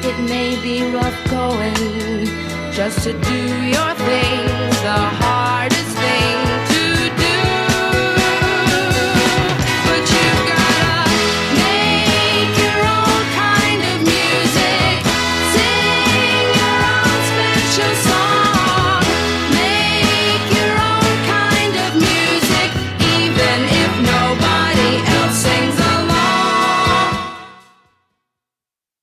It may be rough going just to do your thing. The hardest